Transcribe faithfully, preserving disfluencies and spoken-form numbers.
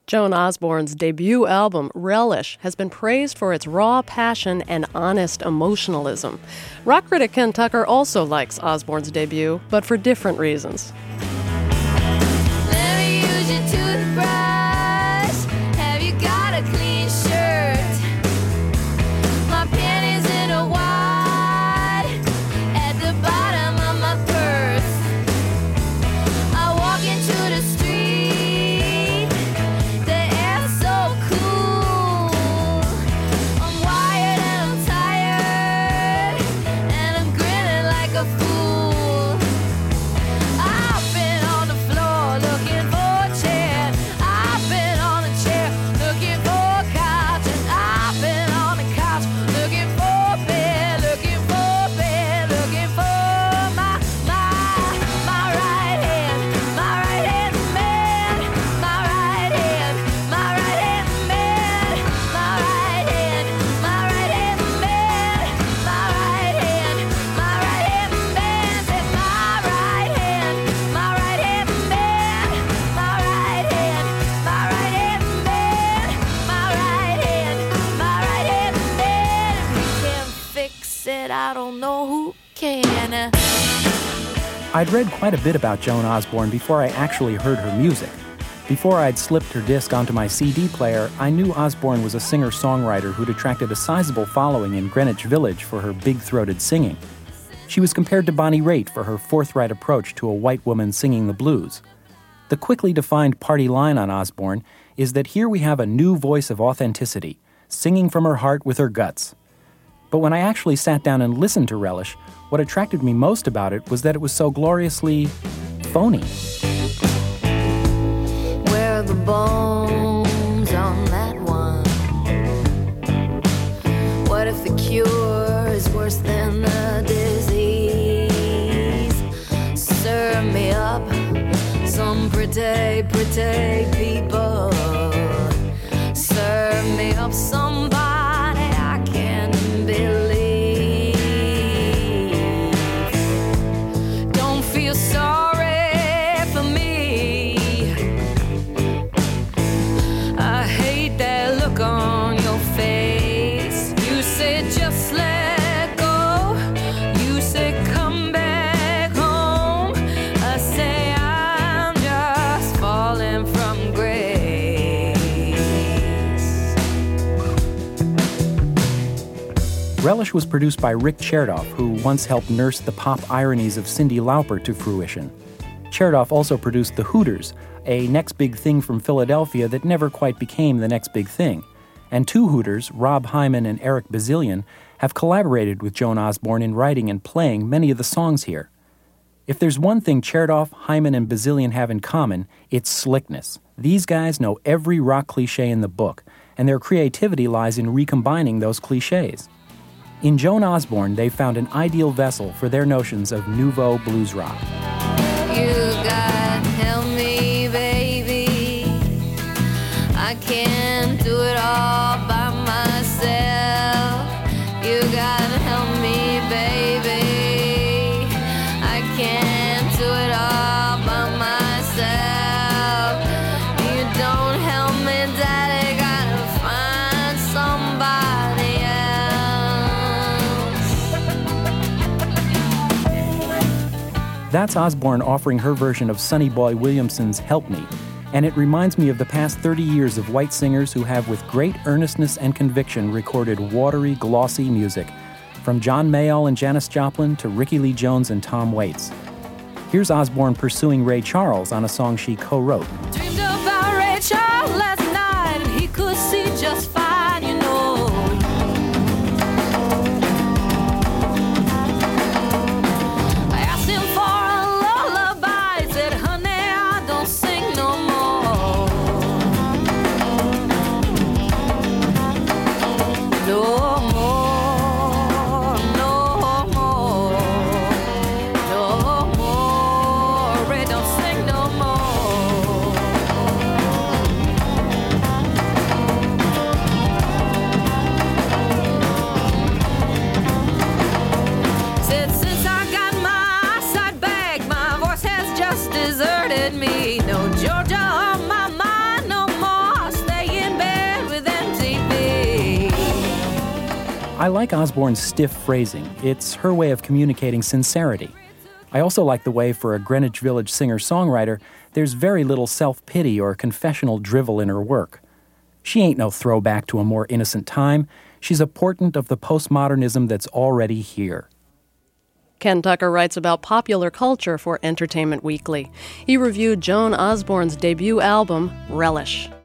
Joan Osborne's debut album, Relish, has been praised for its raw passion and honest emotionalism. Rock critic Ken Tucker also likes Osborne's debut, but for different reasons. Let me use your toothbrush. Have you got a clean shirt? My panties in a wad at the bottom of my purse. I walk into the street, the air's so cool. I'm wired and I'm tired, and I'm grinning like a fool. I've been on the floor looking for a chair. I've been on a chair looking for a couch. And I've been on the couch looking for a bed, looking for a bed, looking for my, my, my right hand, my right hand man, my right hand, my right hand man, my right hand, my right hand man, my right hand, my right hand man, say my right hand, my right hand man, my right hand, my right hand man, my right hand, my right hand man. If you can't fix it, I don't know who can. I'd read quite a bit about Joan Osborne before I actually heard her music. Before I'd slipped her disc onto my C D player, I knew Osborne was a singer-songwriter who'd attracted a sizable following in Greenwich Village for her big-throated singing. She was compared to Bonnie Raitt for her forthright approach to a white woman singing the blues. The quickly defined party line on Osborne is that here we have a new voice of authenticity, singing from her heart with her guts. But when I actually sat down and listened to Relish, what attracted me most about it was that it was so gloriously phony. Where are the bones on that one? What if the cure is worse than the disease? Serve me up some pretty, pretty people. Serve me up somebody I can believe. Don't feel sorry for me. I hate that look on your face. You say just let go. You say come back home. I say I'm just falling from grace. Relish was produced by Rick Chertoff, who once helped nurse the pop ironies of Cyndi Lauper to fruition. Chertoff also produced The Hooters, a next big thing from Philadelphia that never quite became the next big thing. And two Hooters, Rob Hyman and Eric Bazilian, have collaborated with Joan Osborne in writing and playing many of the songs here. If there's one thing Chertoff, Hyman, and Bazilian have in common, it's slickness. These guys know every rock cliche in the book, and their creativity lies in recombining those cliches. In Joan Osborne, they've found an ideal vessel for their notions of nouveau blues rock. You gotta help me, baby. I can't do it all by myself. You gotta help me, baby. I can't do it all by myself. You don't help me, daddy. Gotta find somebody else. That's Osborne offering her version of Sonny Boy Williamson's Help Me, and it reminds me of the past thirty years of white singers who have with great earnestness and conviction recorded watery, glossy music, from John Mayall and Janis Joplin to Ricky Lee Jones and Tom Waits. Here's Osborne pursuing Ray Charles on a song she co-wrote. Dreamed about Ray Charles last night, and he could see just fine, you know. I asked him for a lullaby. He said, honey, I don't sing no more. No more, no more, no more. Ray don't sing no more. I like Osborne's stiff phrasing. It's her way of communicating sincerity. I also like the way, for a Greenwich Village singer-songwriter, there's very little self-pity or confessional drivel in her work. She ain't no throwback to a more innocent time. She's a portent of the postmodernism that's already here. Ken Tucker writes about popular culture for Entertainment Weekly. He reviewed Joan Osborne's debut album, Relish.